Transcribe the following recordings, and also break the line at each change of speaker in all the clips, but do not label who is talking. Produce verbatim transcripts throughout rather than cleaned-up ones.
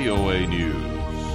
V O A News.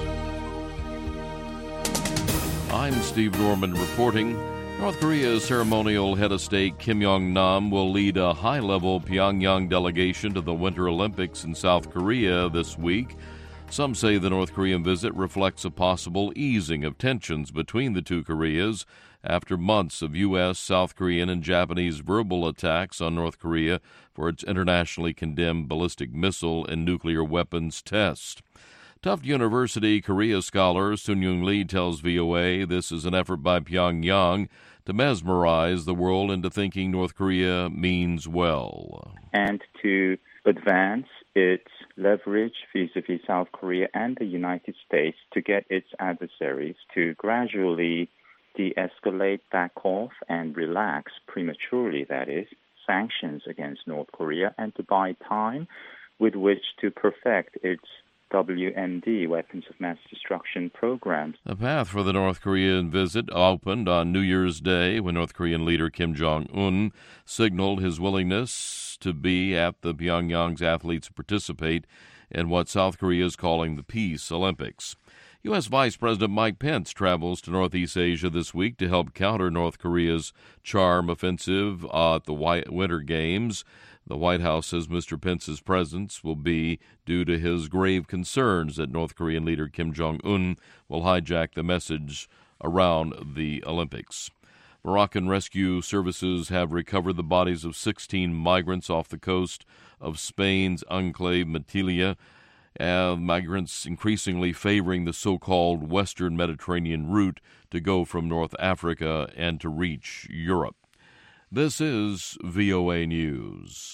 I'm Steve Norman reporting. North Korea's ceremonial head of state Kim Jong-nam will lead a high-level Pyongyang delegation to the Winter Olympics in South Korea this week. Some say the North Korean visit reflects a possible easing of tensions between the two Koreas after months of U S, South Korean, and Japanese verbal attacks on North Korea for its internationally condemned ballistic missile and nuclear weapons test. Tufts University Korea scholar Sun-Young Lee tells V O A this is an effort by Pyongyang to mesmerize the world into thinking North Korea means well.
And to advance its leverage vis-a-vis South Korea and the United States to get its adversaries to gradually de-escalate, back off, and relax prematurely, that is, sanctions against North Korea, and to buy time with which to perfect its W M D, weapons of mass destruction programs.
The path for the North Korean visit opened on New Year's Day when North Korean leader Kim Jong-un signaled his willingness to be at the Pyongyang's athletes participate in what South Korea is calling the Peace Olympics. U S. Vice President Mike Pence travels to Northeast Asia this week to help counter North Korea's charm offensive at the Winter Games. The White House says Mister Pence's presence will be due to his grave concerns that North Korean leader Kim Jong-un will hijack the message around the Olympics. Moroccan rescue services have recovered the bodies of sixteen migrants off the coast of Spain's enclave Melilla, Uh, migrants increasingly favoring the so-called Western Mediterranean route to go from North Africa and to reach Europe. This is V O A News.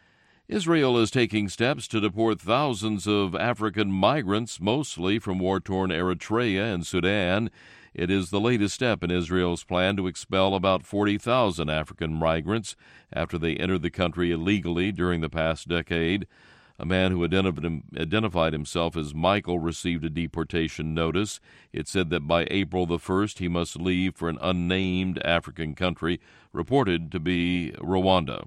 Israel is taking steps to deport thousands of African migrants, mostly from war-torn Eritrea and Sudan. It is the latest step in Israel's plan to expel about forty thousand African migrants after they entered the country illegally during the past decade. A man who identified himself as Michael received a deportation notice. It said that by April the first, he must leave for an unnamed African country, reported to be Rwanda.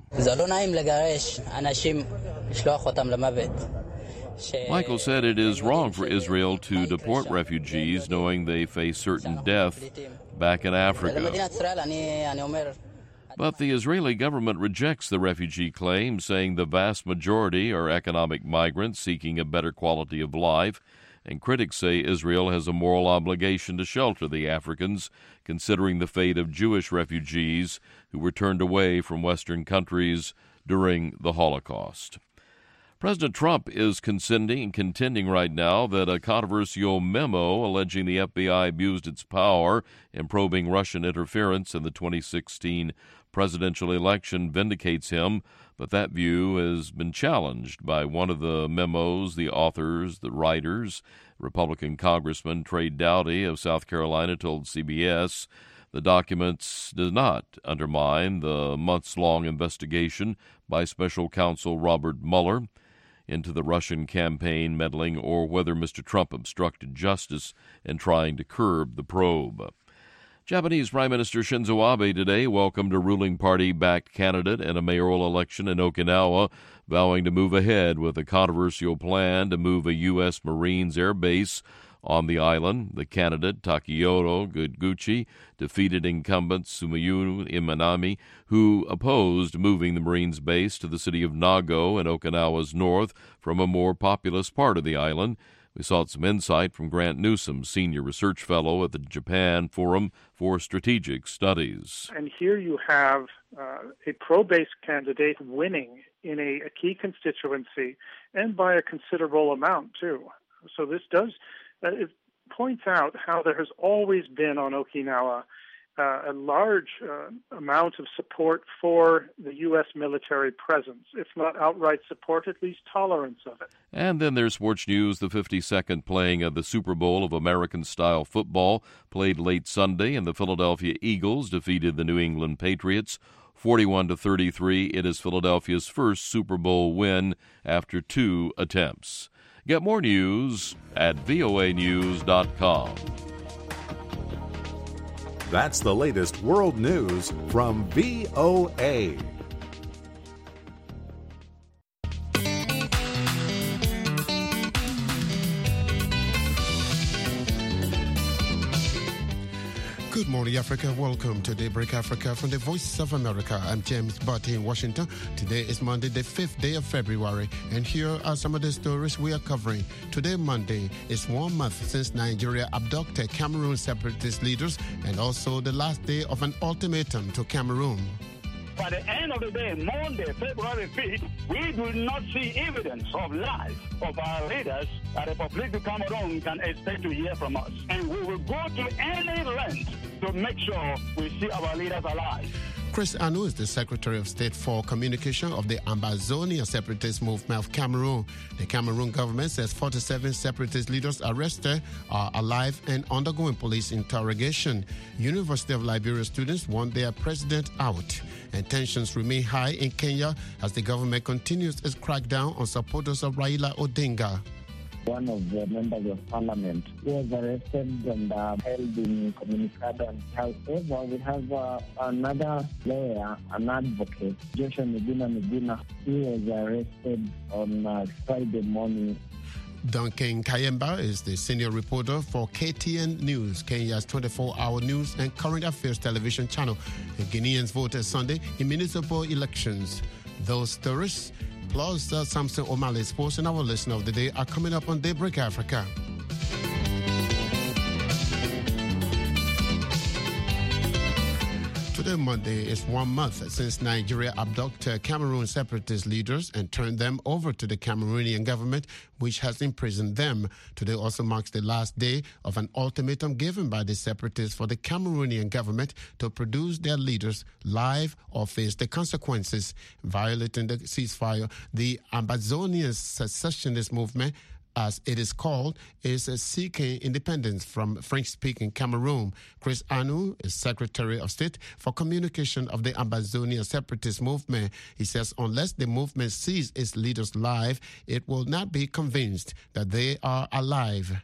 Michael said it is wrong for Israel to deport refugees knowing they face certain death back in Africa. But the Israeli government rejects the refugee claim, saying the vast majority are economic migrants seeking a better quality of life, and critics say Israel has a moral obligation to shelter the Africans, considering the fate of Jewish refugees who were turned away from Western countries during the Holocaust. President Trump is contending, contending right now that a controversial memo alleging the F B I abused its power in probing Russian interference in the twenty sixteen presidential election vindicates him, but that view has been challenged by one of the memos, the authors, the writers. Republican Congressman Trey Dowdy of South Carolina told C B S the documents do not undermine the months-long investigation by special counsel Robert Mueller into the Russian campaign meddling or whether Mister Trump obstructed justice in trying to curb the probe. Japanese Prime Minister Shinzo Abe today welcomed a ruling party-backed candidate in a mayoral election in Okinawa, vowing to move ahead with a controversial plan to move a U S. Marines air base on the island. The candidate, Takehiro Guguchi, defeated incumbent Sumiyu Imanami, who opposed moving the Marines base to the city of Nago in Okinawa's north from a more populous part of the island. We sought some insight from Grant Newsom, Senior Research Fellow at the Japan Forum for Strategic Studies.
And here you have uh, a pro-base candidate winning in a, a key constituency, and by a considerable amount, too. So this does, uh, it points out how there has always been on Okinawa Uh, a large uh, amount of support for the U S military presence, if not outright support, at least tolerance of it.
And then there's sports news. The fifty-second playing of the Super Bowl of American-style football played late Sunday, and the Philadelphia Eagles defeated the New England Patriots forty-one to thirty-three. It is Philadelphia's first Super Bowl win after two attempts. Get more news at V O A news dot com.
That's the latest world news from V O A.
Good morning, Africa. Welcome to Daybreak Africa from the Voice of America. I'm James Butt in Washington. Today is Monday, the fifth day of February, and here are some of the stories we are covering. Today, Monday, is one month since Nigeria abducted Cameroon separatist leaders, and also the last day of an ultimatum to Cameroon.
By the end of the day, Monday, February fifth, we do not see evidence of life of our leaders that the Republic of Cameroon can expect to hear from us. And we will go to any length to make sure we see our leaders alive.
Chris Anu is the Secretary of State for Communication of the Ambazonia Separatist Movement of Cameroon. The Cameroon government says forty-seven separatist leaders arrested are alive and undergoing police interrogation. University of Liberia students want their president out. And tensions remain high in Kenya as the government continues its crackdown on supporters of Raila Odinga.
One of the members of parliament was arrested and uh, held in Communicado. However, we have uh, another lawyer, an advocate, Joshua Medina Medina. He was arrested on uh, Friday morning.
Duncan Kayemba is the senior reporter for K T N News, Kenya's twenty-four hour news and current affairs television channel. The Guineans voted Sunday in municipal elections. Those stories, plus uh, Samson O'Malley Sports and our listener of the day are coming up on Daybreak Africa. Today, Monday, is one month since Nigeria abducted Cameroon separatist leaders and turned them over to the Cameroonian government, which has imprisoned them. Today also marks the last day of an ultimatum given by the separatists for the Cameroonian government to produce their leaders live or face the consequences. Violating the ceasefire, the Ambazonian secessionist movement, as it is called, is seeking independence from French-speaking Cameroon. Chris Anu is Secretary of State for Communication of the Ambazonia Separatist Movement. He says unless the movement sees its leaders live, it will not be convinced that they are alive.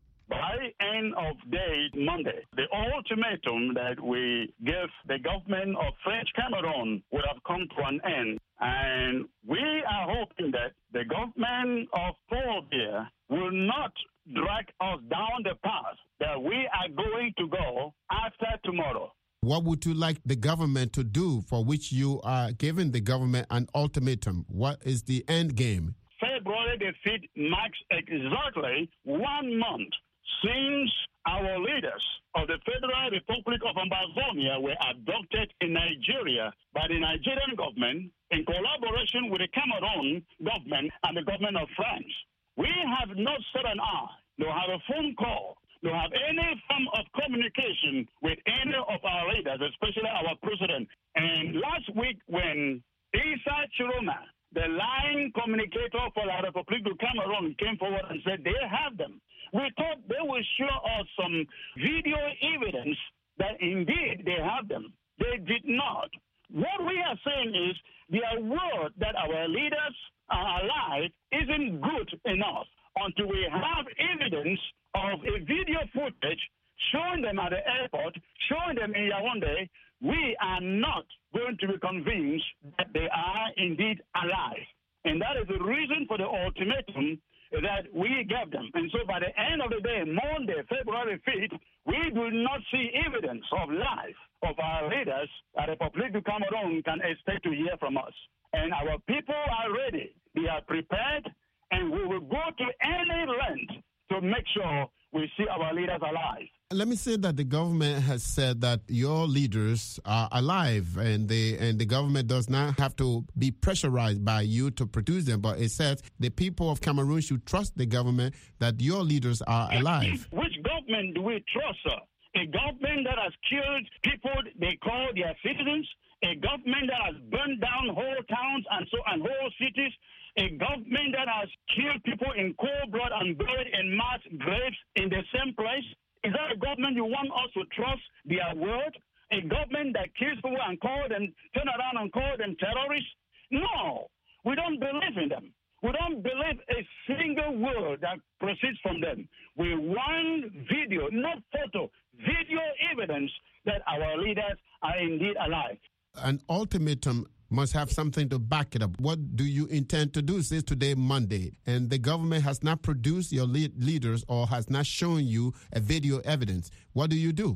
By end of day Monday, the ultimatum that we gave the government of French Cameroon would have come to an end. And we are hoping that the government of Paul Biya will not drag us down the path that we are going to go after tomorrow.
What would you like the government to do for which you are giving the government an ultimatum? What is the end game?
February the fifth marks exactly one month since our leaders of the Federal Republic of Ambazonia were abducted in Nigeria by the Nigerian government in collaboration with the Cameroon government and the government of France. We have not set an eye, nor have a phone call, nor have any form of communication with any of our leaders, especially our president. And last week when Issa Chiroma, the line communicator for the Republic of Cameroon, came forward and said they have them, we thought they would show us some video evidence that indeed they have them. They did not. What we are saying is their word that our leaders are alive isn't good enough until we have evidence of a video footage showing them at the airport, showing them in Yaoundé. We are not going to be convinced that they are indeed alive. And that is the reason for the ultimatum that we gave them. And so by the end of the day, Monday, February fifth, we do not see evidence of life of our leaders that the Republic of Cameroon can expect to hear from us. And our people are ready. We are prepared, and we will go to any length to make sure we see our leaders alive.
Let me say that the government has said that your leaders are alive, and the and the government does not have to be pressurized by you to produce them. But it says the people of Cameroon should trust the government that your leaders are alive.
Which government do we trust, sir? A government that has killed people they call their citizens, a government that has burned down whole towns and so and whole cities, a government that has killed people in cold blood and buried in mass graves in the same place. Is that a government you want us to trust their word? A government that kills people and call them, turn around and call them terrorists? No, we don't believe in them. We don't believe a single word that proceeds from them. We want video, not photo, video evidence that our leaders are indeed alive.
An ultimatum must have something to back it up. What do you intend to do? It says today, Monday, and the government has not produced your lead leaders or has not shown you a video evidence. What do you do?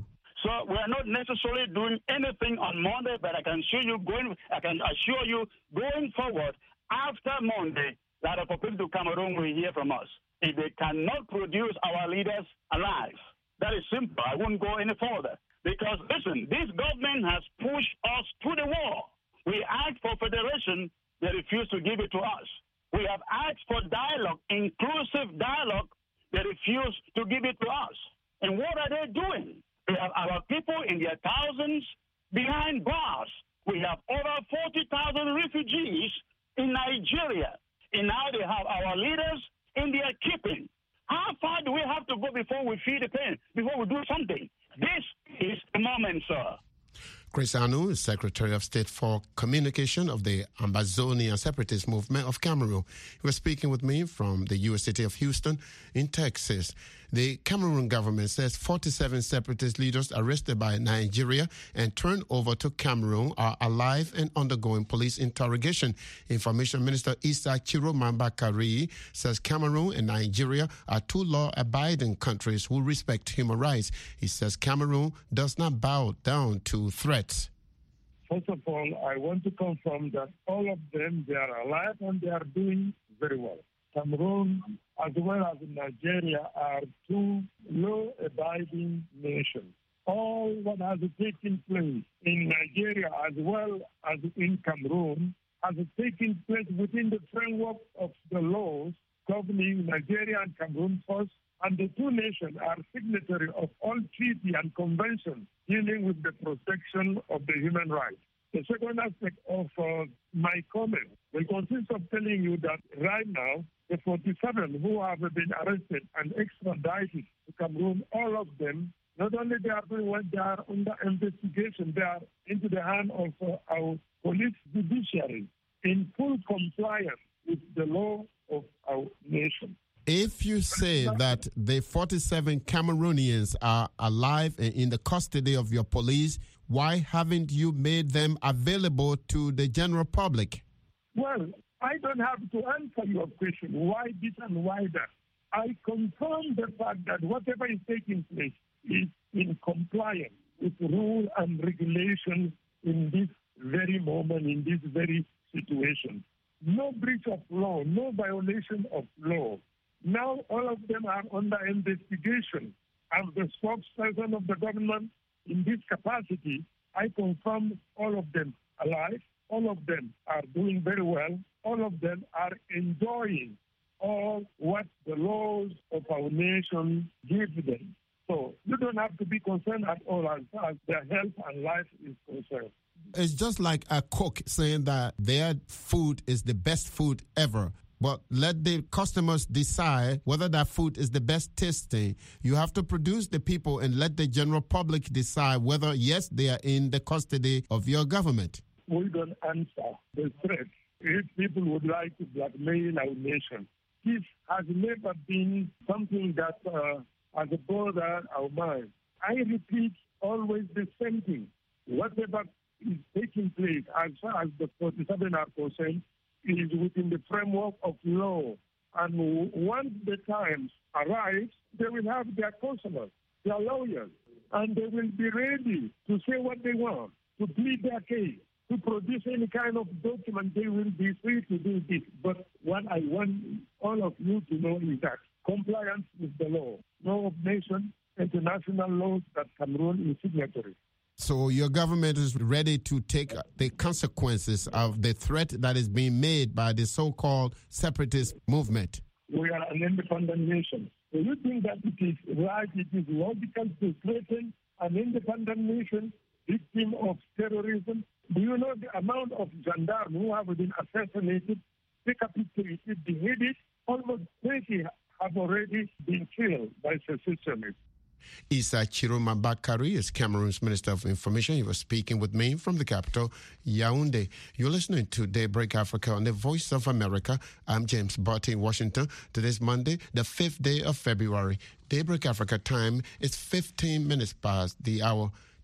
So we are not necessarily doing anything on Monday, but I can assure you going. I can assure you going forward after Monday that the people to Cameroon will hear from us. If they cannot produce our leaders alive, that is simple. I won't go any further because listen, this government has pushed us to the wall. We asked for federation, they refuse to give it to us. We have asked for dialogue, inclusive dialogue, they refuse to give it to us. And what are they doing? We have our people in their thousands behind bars. We have over forty thousand refugees in Nigeria. And now they have our leaders in their keeping. How far do we have to go before we feel the pain, before we do something? This is the moment, sir.
Chris Anu is Secretary of State for Communication of the Ambazonian Separatist Movement of Cameroon. He was speaking with me from the U S city of Houston in Texas. The Cameroon government says forty-seven separatist leaders arrested by Nigeria and turned over to Cameroon are alive and undergoing police interrogation. Information Minister Issa Chiroma Bakari says Cameroon and Nigeria are two law-abiding countries who respect human rights. He says Cameroon does not bow down to threats.
First of all, I want to confirm that all of them, they are alive and they are doing very well. Cameroon, as well as Nigeria, are two law-abiding nations. All what has taken place in Nigeria as well as in Cameroon has taken place within the framework of the laws governing Nigeria and Cameroon first, and the two nations are signatories of all treaties and conventions dealing with the protection of the human rights. The second aspect of uh, my comment will consist of telling you that right now, the forty-seven who have been arrested and extradited to Cameroon, all of them, not only they are doing what they are under investigation, they are into the hand of uh, our police judiciary in full compliance with the law of our nation.
If you say that the forty-seven Cameroonians are alive and in the custody of your police, why haven't you made them available to the general public?
Well, I don't have to answer your question, why this and why that. I confirm the fact that whatever is taking place is in compliance with rule and regulation in this very moment, in this very situation. No breach of law, no violation of law. Now all of them are under investigation. As the spokesperson of the government in this capacity, I confirm all of them alive, all of them are doing very well, all of them are enjoying all what the laws of our nation give them. So you don't have to be concerned at all as far as their health and life is concerned.
It's just like a cook saying that their food is the best food ever. But let the customers decide whether that food is the best tasting. You have to produce the people and let the general public decide whether, yes, they are in the custody of your government.
We don't answer the threat. If people would like to blackmail our nation, this has never been something that uh, has bothered our mind. I repeat always the same thing. Whatever is taking place as far as the forty-seven are concerned, is within the framework of law. And once the time arrives, they will have their customers, their lawyers, and they will be ready to say what they want, to plead their case, to produce any kind of document. They will be free to do this. But what I want all of you to know is that compliance with the law, law of nation, international laws that Cameroon is signatory.
So your government is ready to take the consequences of the threat that is being made by the so-called separatist movement?
We are an independent nation. Do you think that it is right, it is logical to threaten an independent nation victim of terrorism? Do you know the amount of gendarmes who have been assassinated, decapitated, beheaded? Almost twenty have already been killed by secessionists.
Issa Chiroma Bakari is Cameroon's Minister of Information. He was speaking with me from the capital, Yaoundé. You're listening to Daybreak Africa on the Voice of America. I'm James Barty in Washington. Today's Monday, the fifth day of February. Daybreak Africa time is fifteen minutes past the hour.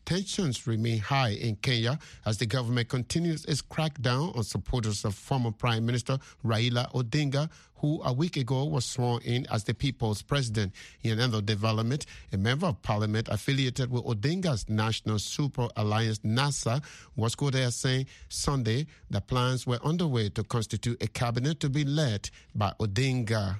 Tensions remain high in Kenya as the government continues its crackdown on supporters of former Prime Minister Raila Odinga, who a week ago was sworn in as the people's president. In another development, a member of parliament affiliated with Odinga's National Super Alliance, NASA, was quoted as saying Sunday that plans were underway to constitute a cabinet to be led by Odinga.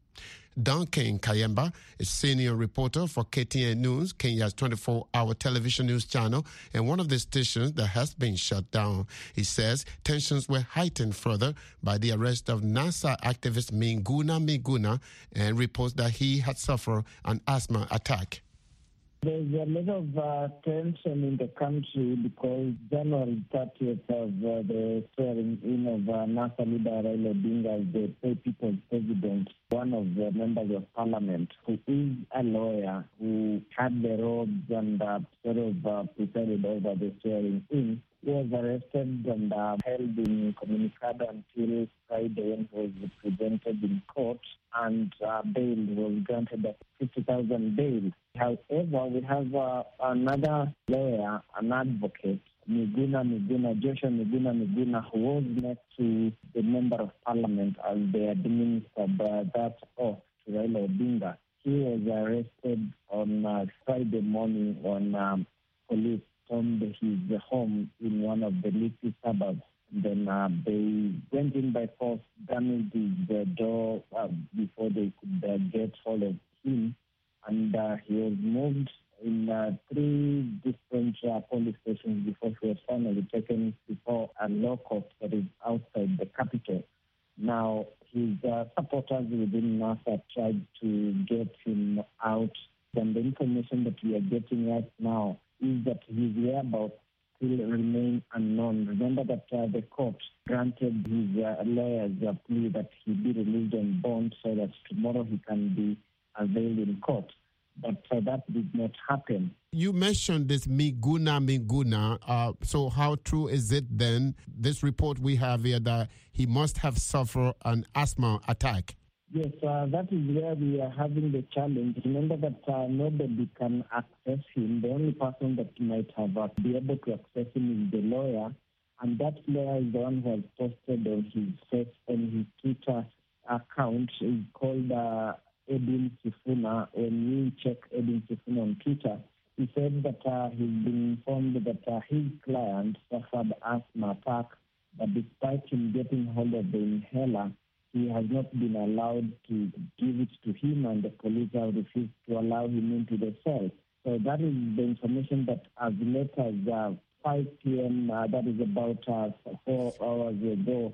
Duncan Kayemba is senior reporter for K T N News, Kenya's twenty-four hour television news channel, and one of the stations that has been shut down. He says tensions were heightened further by the arrest of NASA activist Miguna Miguna and reports that he had suffered an asthma attack.
There's a lot of uh, tension in the country because January thirtieth of uh, the swearing in of uh, NASA leader Raila Odinga as the people's president, one of the members of parliament who is a lawyer who had the robes and uh, sort of uh, presided over the swearing in, was arrested and uh, held in Communicado until Friday when he was presented in court, and uh, bail was granted at fifty thousand bail. However, we have uh, another lawyer, an advocate, Miguna Miguna, Joshua Miguna Miguna, who was next to the member of parliament as they administered uh, that oath to Raila Odinga. He was arrested on uh, Friday morning on um, police stormed his home in one of the leafy suburbs. Then uh, they went in by force, damaged his uh, door uh, before they could uh, get hold of him. And uh, he was moved in uh, three different uh, police stations before he was finally taken before a law court that is outside the capital. Now, his uh, supporters within NASA tried to get him out. And the information that we are getting right now is that his whereabouts still remain unknown. Remember that uh, the court granted his uh, lawyers a plea that he be released on bond so that tomorrow he can be availed in court. But uh, that did not happen.
You mentioned this Miguna Miguna. Uh, so how true is it then, this report we have here, that he must have suffered an asthma attack?
Yes, uh, that is where we are having the challenge. Remember that uh, nobody can access him. The only person that might have uh, be able to access him is the lawyer, and that lawyer is the one who has posted on his face on his Twitter account. Is called uh, Edwin Sifuna. When you check Edwin Sifuna on Twitter, he said that uh, he's been informed that uh, his client suffered asthma attack, but despite him getting hold of the inhaler, he has not been allowed to give it to him, and the police have refused to allow him into the cell. So that is the information that as late as uh, five p.m., uh, that is about uh, four hours ago.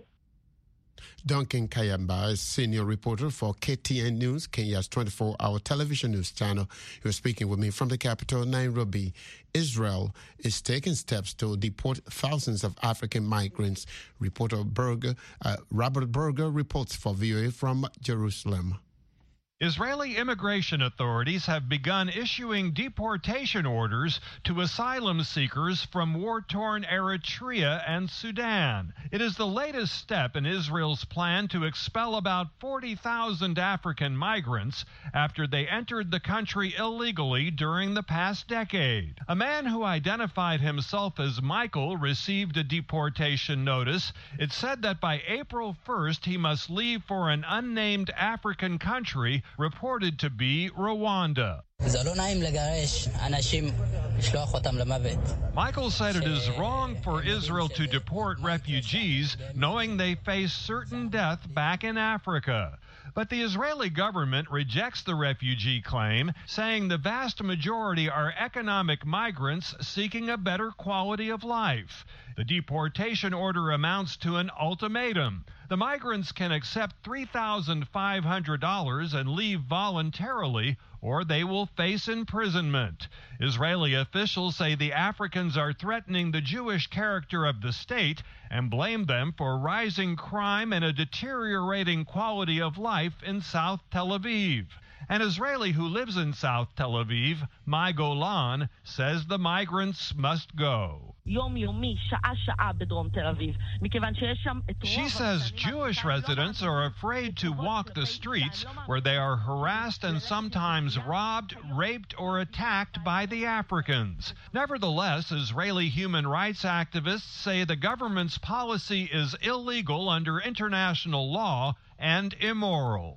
Duncan Kayemba is senior reporter for K T N News, Kenya's twenty-four hour television news channel. He was speaking with me from the capital, Nairobi. Israel is taking steps to deport thousands of African migrants. Reporter Berger, uh, Robert Berger reports for V O A from Jerusalem.
Israeli immigration authorities have begun issuing deportation orders to asylum seekers from war-torn Eritrea and Sudan. It is the latest step in Israel's plan to expel about forty thousand African migrants after they entered the country illegally during the past decade. A man who identified himself as Michael received a deportation notice. It said that by April first he must leave for an unnamed African country reported to be Rwanda. Michael said it is wrong for Israel to deport refugees knowing they face certain death back in Africa. But the Israeli government rejects the refugee claim, saying the vast majority are economic migrants seeking a better quality of life. The deportation order amounts to an ultimatum. The migrants can accept three thousand five hundred dollars and leave voluntarily, or they will face imprisonment. Israeli officials say the Africans are threatening the Jewish character of the state and blame them for rising crime and a deteriorating quality of life in South Tel Aviv. An Israeli who lives in South Tel Aviv, Mai Golan, says the migrants must go. She says Jewish residents are afraid to walk the streets where they are harassed and sometimes robbed, raped, or attacked by the Africans. Nevertheless, Israeli human rights activists say the government's policy is illegal under international law and immoral.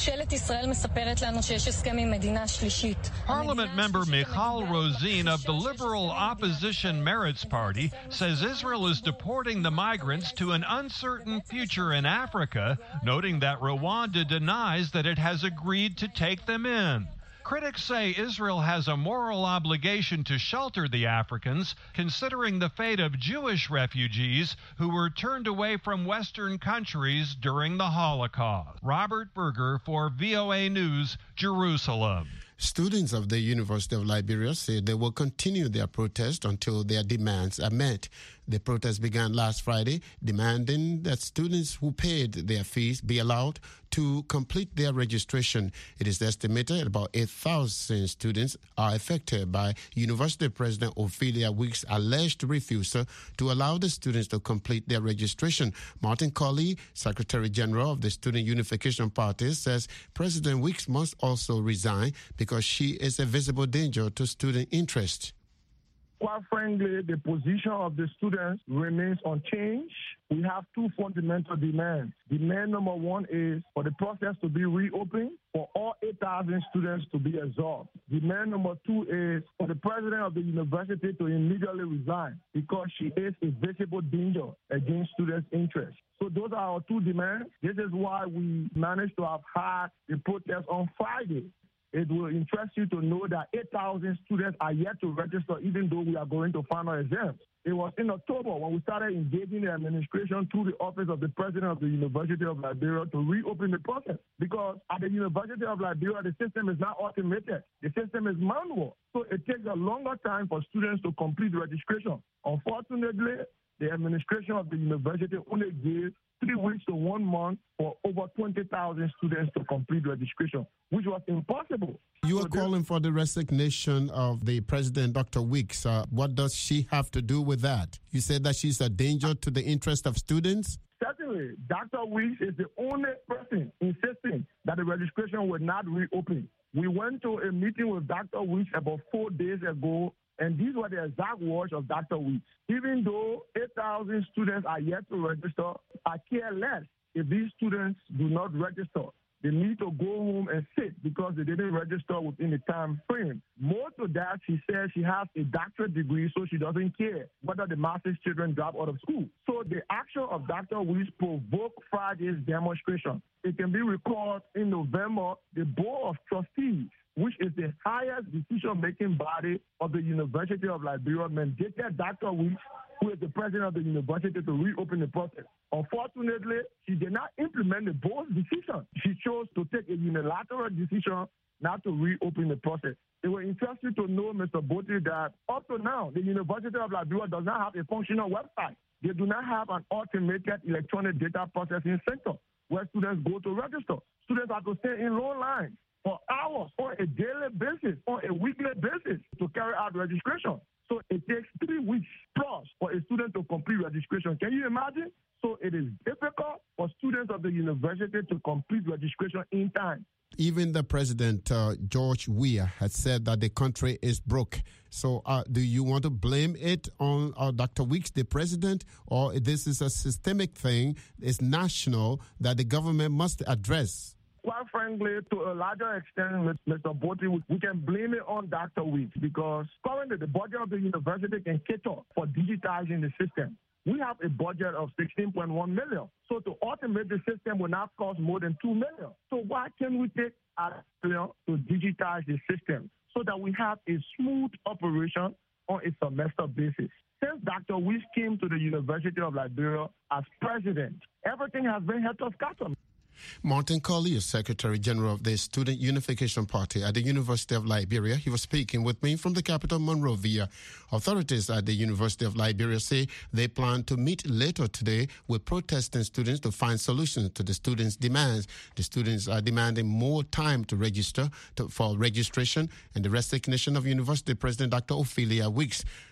Parliament member Michal Rosine of the Liberal Opposition Merits Party says Israel is deporting the migrants to an uncertain future in Africa, noting that Rwanda denies that it has agreed to take them in. Critics say Israel has a moral obligation to shelter the Africans, considering the fate of Jewish refugees who were turned away from Western countries during the Holocaust. Robert Berger for V O A News, Jerusalem.
Students of the University of Liberia say they will continue their protest until their demands are met. The protest began last Friday, demanding that students who paid their fees be allowed to complete their registration. It is estimated about eight thousand students are affected by University President Ophelia Weeks' alleged refusal to allow the students to complete their registration. Martin Colley, Secretary General of the Student Unification Party, says President Weeks must also resign because she is a visible danger to student interest.
Quite frankly, the position of the students remains unchanged. We have two fundamental demands. Demand number one is for the process to be reopened, for all eight thousand students to be absorbed. Demand number two is for the president of the university to immediately resign because she is a visible danger against students' interests. So those are our two demands. This is why we managed to have had the protest on Friday. It will interest you to know that eight thousand students are yet to register, even though we are going to final exams. It was in October when we started engaging the administration through the office of the president of the University of Liberia to reopen the process. Because at the University of Liberia, the system is not automated. The system is manual. So it takes a longer time for students to complete registration. Unfortunately, the administration of the university only gave three weeks to one month for over twenty thousand students to complete registration, which was impossible.
You are
so
calling for the resignation of the president, Doctor Weeks. Uh, what does she have to do with that? You said that she's a danger to the interest of students?
Certainly, Doctor Weeks is the only person insisting that the registration will not reopen. We went to a meeting with Doctor Weeks about four days ago, and these were the exact words of Doctor Weeks. Even though eight thousand students are yet to register, I care less if these students do not register. They need to go home and sit because they didn't register within the time frame. More to that, she says she has a doctorate degree, so she doesn't care whether the master's children drop out of school. So the action of Doctor Weeks provoked Friday's demonstration. It can be recalled in November, the Board of Trustees, which is the highest decision-making body of the University of Liberia, mandated Doctor Weeks, who is the president of the university, to reopen the process. Unfortunately, she did not implement the board's decision. She chose to take a unilateral decision not to reopen the process. It will interest you to know, Mister Botti, that up to now, the University of Liberia does not have a functional website. They do not have an automated electronic data processing center where students go to register. Students have to stay in long lines for hours, on a daily basis, on a weekly basis to carry out registration. So it takes three weeks plus for a student to complete registration. Can you imagine? So it is difficult for students of the university to complete registration in time.
Even the president, uh, George Weah, has said that the country is broke. So uh, do you want to blame it on uh, Doctor Weeks, the president, or this is a systemic thing, it's national, that the government must address?
Quite frankly, to a larger extent, Mister Botti, we can blame it on Doctor Weeks because currently the budget of the university can cater for digitizing the system. We have a budget of sixteen point one million dollars. So to automate the system will not cost more than two million dollars. So why can't we take a million to digitize the system so that we have a smooth operation on a semester basis? Since Doctor Weeks came to the University of Liberia as president, everything has been head-to-scatter.
Martin Colley is Secretary General of the Student Unification Party at the University of Liberia. He was speaking with me from the capital, Monrovia. Authorities at the University of Liberia say they plan to meet later today with protesting students to find solutions to the students' demands. The students are demanding more time to register to, for registration and the resignation of University President Doctor Ophelia Weeks.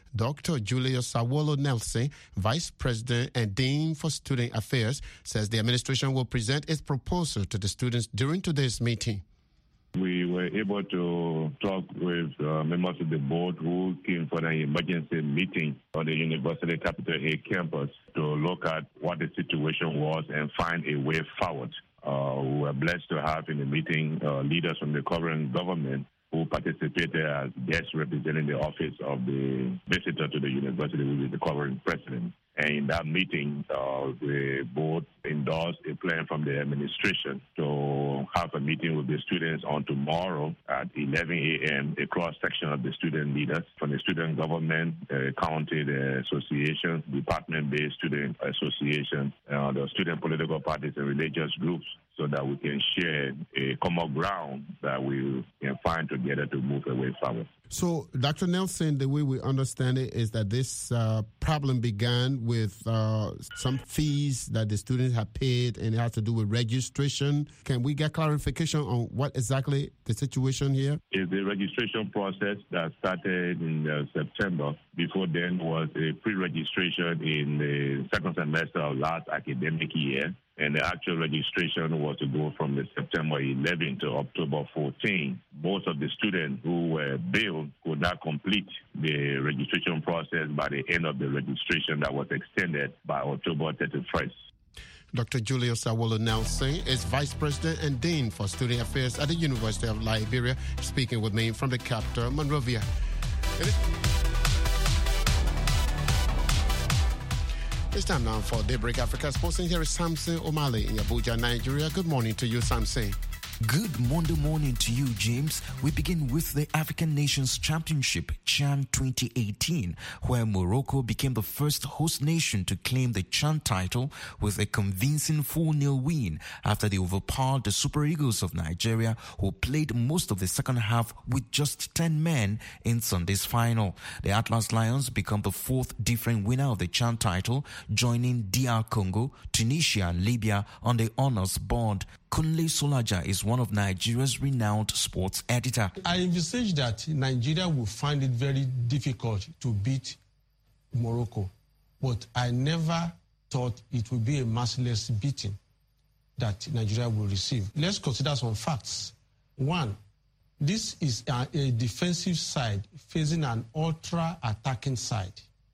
Doctor Julius Awolo Nelson, Vice President and Dean for Student Affairs, says the administration will present its proposal to the students during today's meeting.
We were able to talk with uh, members of the board who came for an emergency meeting on the University Capital Hill campus to look at what the situation was and find a way forward. Uh, we were blessed to have in the meeting uh, leaders from the current government who participated as guests representing the office of the visitor to the university, which is the current president. And in that meeting, uh, the board endorsed a plan from the administration to have a meeting with the students on tomorrow at eleven a.m., a cross-section of the student leaders from the student government, uh, county the associations, department-based student associations, uh, the student political parties and religious groups, so that we can share a common ground that we can find together to move a way forward.
So, Doctor Nelson, the way we understand it is that this uh, problem began with uh, some fees that the students have paid, and it has to do with registration. Can we get clarification on what exactly the situation here?
It's the registration process that started in uh, September. Before then was a pre-registration in the second semester of last academic year. And the actual registration was to go from the September eleventh to October fourteenth. Most of the students who were billed could not complete the registration process by the end of the registration that was extended by October thirty-first.
Doctor Julius Awolo Nelson is Vice President and Dean for Student Affairs at the University of Liberia, speaking with me from the capital, Monrovia. It's time now for Daybreak Africa Sports, and here is Samson Omale in Abuja, Nigeria. Good morning to you, Samson.
Good Monday morning to you, James. We begin with the African Nations Championship, CHAN twenty eighteen, where Morocco became the first host nation to claim the CHAN title with a convincing four nil win after they overpowered the Super Eagles of Nigeria, who played most of the second half with just ten men in Sunday's final. The Atlas Lions become the fourth different winner of the CHAN title, joining D R Congo, Tunisia and Libya on the honors board. Kunle Solaja is one of Nigeria's renowned sports editor.
I envisage that Nigeria will find it very difficult to beat Morocco, but I never thought it would be a merciless beating that Nigeria will receive. Let's consider some facts. One, this is a, a defensive side facing an ultra-attacking side.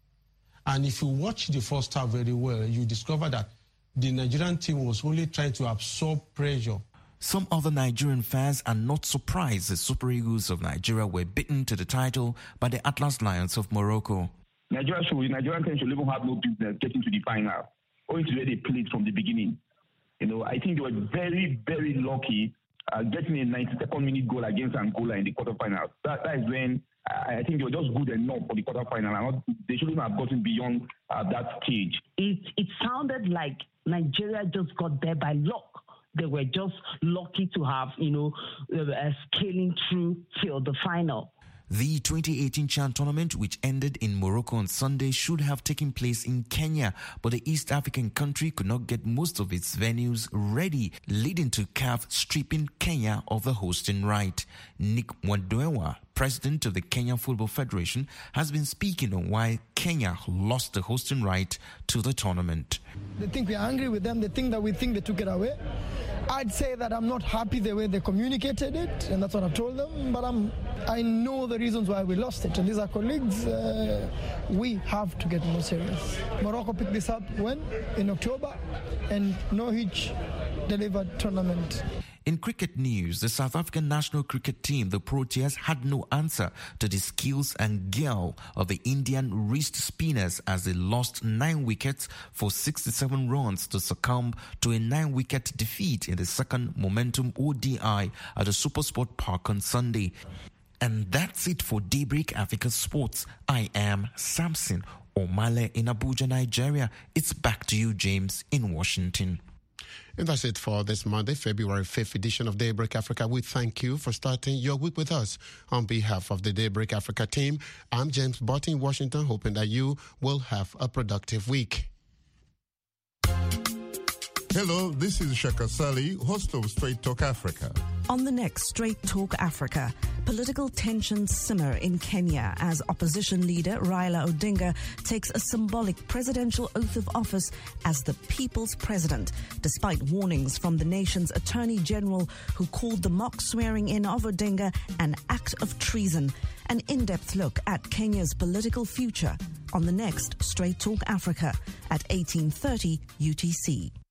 And if you watch the first half very well, you discover that the Nigerian team was only trying to absorb pressure.
Some other Nigerian fans are not surprised the Super Eagles of Nigeria were beaten to the title by the Atlas Lions of Morocco.
Nigeria should, Nigerian team should even have no business getting to the final, owing to the way they played from the beginning. You know, I think they were very, very lucky uh, getting a ninety-second minute goal against Angola in the quarterfinals. That, that is when I think they were just good enough for the quarterfinal. They shouldn't have gotten beyond uh, that stage.
It, it sounded like Nigeria just got there by luck. They were just lucky to have, you know, uh, scaling through till the final.
The twenty eighteen CHAN tournament, which ended in Morocco on Sunday, should have taken place in Kenya, but the East African country could not get most of its venues ready, leading to C A F stripping Kenya of the hosting right. Nick Mwadewa, president of the Kenya Football Federation, has been speaking on why Kenya lost the hosting right to the tournament.
They think we're angry with them. They think that we think they took it away. I'd say that I'm not happy the way they communicated it, and that's what I've told them, but I'm, I know the reasons why we lost it, and these are colleagues. Uh, we have to get more serious. Morocco picked this up when? In October, and no hitch delivered tournament.
In cricket news, the South African national cricket team, the Proteas, had no answer to the skills and guile of the Indian wrist spinners as they lost nine wickets for sixty-seven runs to succumb to a nine-wicket defeat in the second Momentum O D I at the SuperSport Park on Sunday. And that's it for Daybreak Africa Sports. I am Samson Omale in Abuja, Nigeria. It's back to you, James, in Washington.
And that's it for this Monday, February fifth edition of Daybreak Africa. We thank you for starting your week with us. On behalf of the Daybreak Africa team, I'm James Botti in Washington, hoping that you will have a productive week.
Hello, this is Shaka Sali, host of Straight Talk Africa.
On the next Straight Talk Africa,
Political tensions simmer in Kenya as opposition leader Raila Odinga takes a symbolic presidential oath of office as the people's president, despite warnings from the nation's Attorney General, who called the mock swearing-in of Odinga an act of treason. An in-depth look at Kenya's political future on the next Straight Talk Africa at eighteen thirty U T C.